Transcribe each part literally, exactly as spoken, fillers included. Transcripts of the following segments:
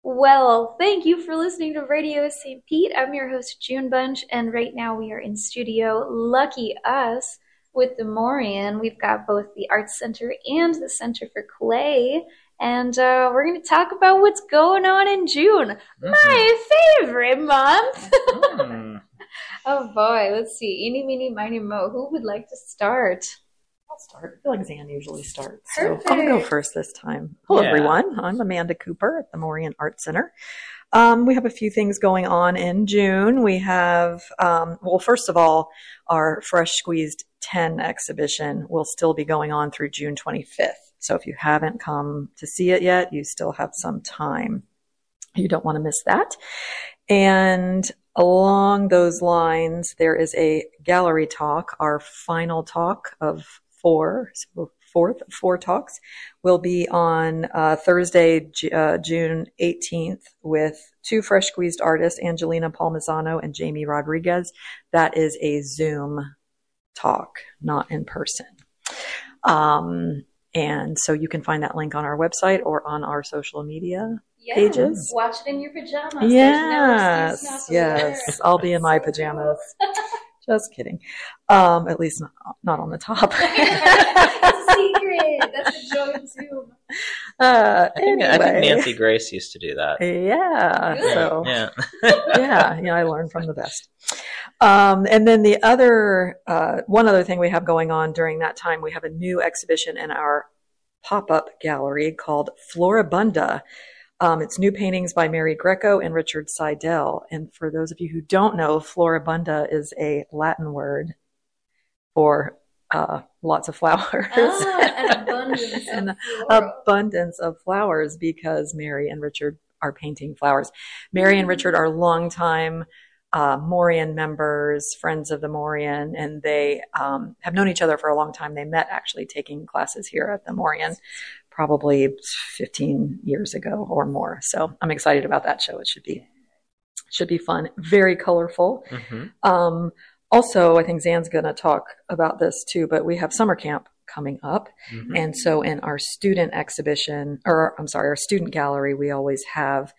Well, thank you for listening to Radio Saint Pete. I'm your host, June Bunch, and right now we are in studio. Lucky us with the Morian. We've got both the Arts Center and the Center for Clay, and uh, we're going to talk about what's going on in June, mm-hmm. my favorite month. mm. Oh boy, let's see. Eeny, meeny, miny, mo. Who would like to start? I'll start. I feel like Zan usually starts. Perfect. So I'll go first this time. Hello, yeah. everyone. I'm Amanda Cooper at the Morian Art Center. Um, we have a few things going on in June. We have, um, well, first of all, our Fresh Squeezed ten exhibition will still be going on through June twenty-fifth. So if you haven't come to see it yet, you still have some time. You don't want to miss that. And along those lines, there is a gallery talk, our final talk of four, so fourth, four talks will be on uh, Thursday, uh, June eighteenth with two Fresh Squeezed artists, Angelina Palmisano and Jamie Rodriguez. That is a Zoom talk, not in person. Um, and so you can find that link on our website or on our social media yeah, pages. Watch it in your pajamas. Yes, yes. I'll be in my pajamas. Just kidding. Um, at least not, not on the top. That's a secret. That's a joy of Zoom. Uh, I, think, anyway. I think Nancy Grace used to do that. Yeah. Really? So, yeah. yeah. Yeah. I learned from the best. Um, and then the other, uh, one other thing we have going on during that time, we have a new exhibition in our pop-up gallery called Floribunda. Um, it's new paintings by Mary Greco and Richard Seidel. And for those of you who don't know, Floribunda is a Latin word for uh, lots of flowers. Ah, an abundance an of flora. abundance of flowers because Mary and Richard are painting flowers. Mary and Richard are longtime uh, Morian members, friends of the Morian, and they um, have known each other for a long time. They met actually taking classes here at the Morian probably fifteen years ago or more. So I'm excited about that show. It should be, should be fun. Very colorful. Mm-hmm. Um, also, I think Zan's going to talk about this too, but we have summer camp coming up. Mm-hmm. And so in our student exhibition, or I'm sorry, our student gallery, we always have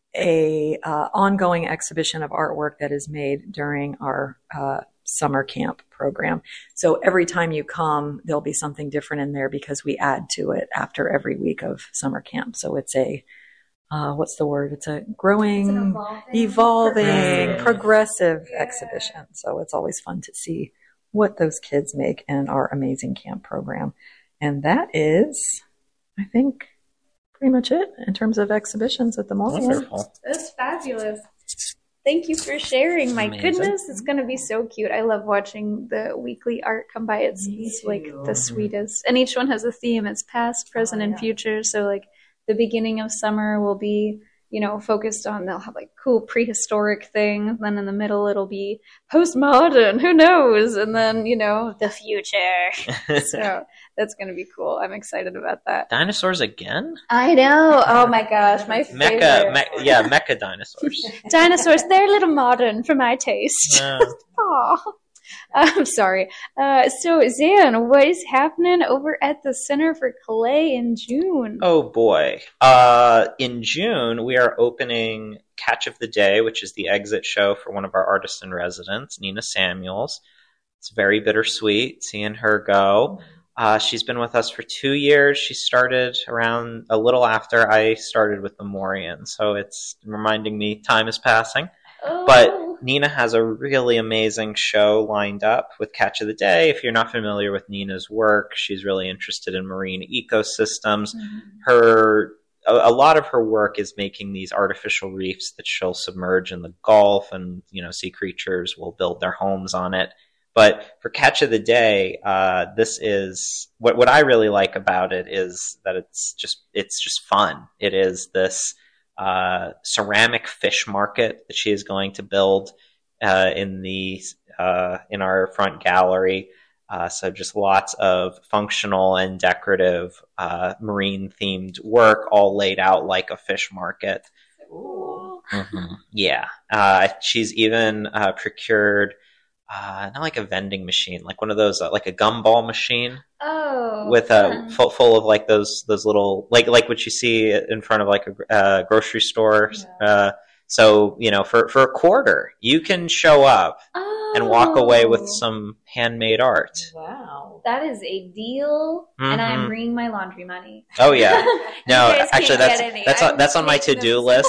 a uh, ongoing exhibition of artwork that is made during our uh, summer camp program. So every time you come, there'll be something different in there because we add to it after every week of summer camp. So it's a, uh, what's the word? It's a growing, it's evolving, evolving progressive, progressive yeah. exhibition. So it's always fun to see what those kids make in our amazing camp program. And that is, I think, pretty much it in terms of exhibitions at the Morian. Wonderful. That's fabulous. Thank you for sharing. My Amazing. goodness, it's going to be so cute. I love watching the weekly art come by. It's, it's like the sweetest. And each one has a theme. It's past, present, oh, yeah. and future. So like the beginning of summer will be, you know, focused on, they'll have like cool prehistoric things. Then in the middle, it'll be postmodern. Who knows? And then, you know, the future. So that's going to be cool. I'm excited about that. Dinosaurs again? I know. Oh my gosh. My favorite. Mecha, me- yeah, mecha dinosaurs. Dinosaurs. They're a little modern for my taste. Uh. Aw. I'm sorry. Uh, so, Zan, what is happening over at the Center for Clay in June? Oh, boy. Uh, in June, we are opening Catch of the Day, which is the exit show for one of our artists in residence, Nina Samuels. It's very bittersweet seeing her go. Uh, she's been with us for two years. She started around a little after I started with the Morian, so it's reminding me time is passing. Oh. But Nina has a really amazing show lined up with Catch of the Day. If you're not familiar with Nina's work, she's really interested in marine ecosystems. Mm-hmm. Her a, a lot of her work is making these artificial reefs that she'll submerge in the Gulf, and you know, sea creatures will build their homes on it. But for Catch of the Day, uh, this is what what I really like about it is that it's just it's just fun. It is this uh, ceramic fish market that she is going to build uh, in the uh, in our front gallery. Uh, so just lots of functional and decorative uh, marine themed work, all laid out like a fish market. Ooh. Mm-hmm. Yeah, uh, she's even uh, procured uh, not like a vending machine, like one of those, uh, like a gumball machine. Oh, with a uh, full, full of like those those little like like what you see in front of like a uh, grocery store. Yeah. Uh, so you know, for for a quarter, you can show up oh. and walk away with some handmade art. Wow, that is a deal, mm-hmm. and I'm bringing my laundry money. Oh yeah, no, actually that's that's on, that's on my to do list.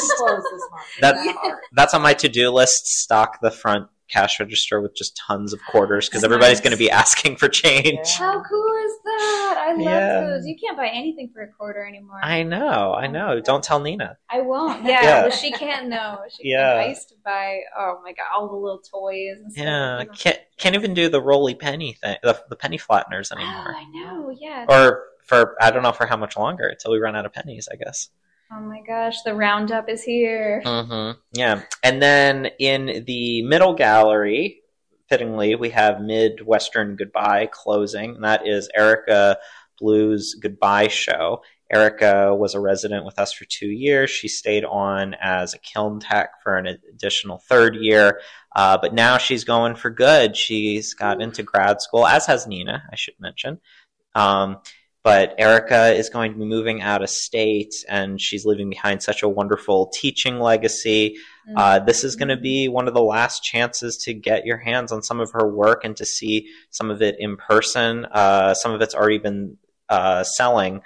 That that's on my to do list. Stock the front cash register with just tons of quarters because everybody's nice. going to be asking for change. Yeah. How cool is that? I love yeah. those. You can't buy anything for a quarter anymore. I know, I know. Don't tell Nina. I won't. Yeah, yeah. Well, she can't know. She yeah. Can't. I used to buy, oh my God, all the little toys and stuff. Yeah, can't, can't even do the roly penny thing, the, the penny flatteners anymore. Oh, I know, yeah. Or for, I don't know for how much longer, until we run out of pennies, I guess. Oh my gosh, the roundup is here. Mm-hmm. Yeah. And then in the middle gallery, fittingly, we have Midwestern Goodbye closing. And that is Erica Blue's Goodbye show. Erica was a resident with us for two years. She stayed on as a kiln tech for an additional third year. Uh, but now she's going for good. She's got into grad school, as has Nina, I should mention. Um, But Erica is going to be moving out of state, and she's leaving behind such a wonderful teaching legacy. Mm-hmm. Uh, this is going to be one of the last chances to get your hands on some of her work and to see some of it in person. Uh, some of it's already been uh, selling.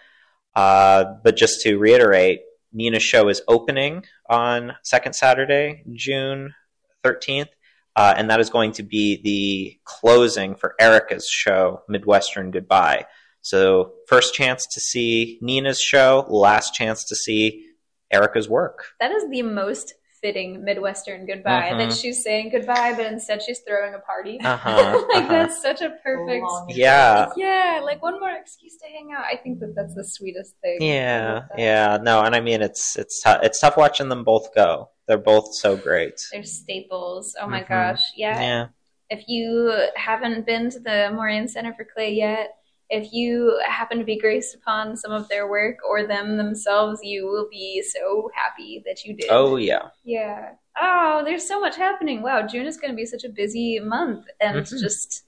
Uh, but just to reiterate, Nina's show is opening on second Saturday, June thirteenth. Uh, and that is going to be the closing for Erica's show, Midwestern Goodbye. So first chance to see Nina's show, last chance to see Erica's work. That is the most fitting Midwestern Goodbye, mm-hmm. that she's saying goodbye, but instead she's throwing a party. Uh-huh, like uh-huh. That's such a perfect... Yeah. Yeah, like one more excuse to hang out. I think that that's the sweetest thing. Yeah, yeah. No, and I mean, it's it's t- it's tough watching them both go. They're both so great. They're staples. Oh my mm-hmm. gosh. Yeah. Yeah. If you haven't been to the Moran Center for Clay yet, if you happen to be graced upon some of their work or them themselves, you will be so happy that you did. Oh, yeah. Yeah. Oh, there's so much happening. Wow, June is going to be such a busy month and mm-hmm. just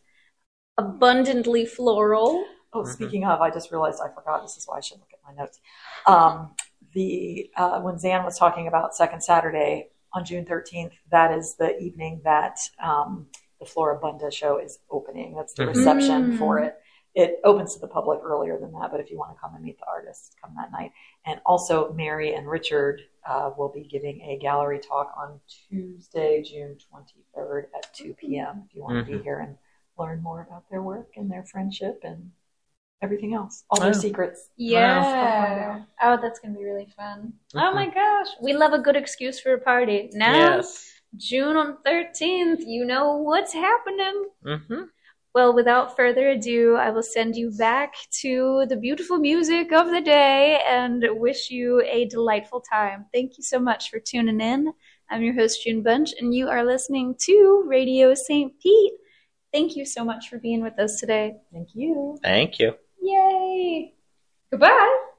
abundantly floral. Oh, mm-hmm. Speaking of, I just realized I forgot. This is why I should look at my notes. Um, the uh, when Zan was talking about second Saturday on June thirteenth, that is the evening that um, the Floribunda show is opening. That's the reception mm-hmm. for it. It opens to the public earlier than that, but if you want to come and meet the artists, come that night. And also Mary and Richard uh, will be giving a gallery talk on Tuesday, June twenty-third at two p.m. if you want mm-hmm. to be here and learn more about their work and their friendship and everything else. All their oh. secrets. Yeah. Oh, that's going to be really fun. Mm-hmm. Oh my gosh. We love a good excuse for a party. Now, yes. June thirteenth, you know what's happening. Mm-hmm. Well, without further ado, I will send you back to the beautiful music of the day and wish you a delightful time. Thank you so much for tuning in. I'm your host, June Bunch, and you are listening to Radio Saint Pete. Thank you so much for being with us today. Thank you. Thank you. Yay. Goodbye.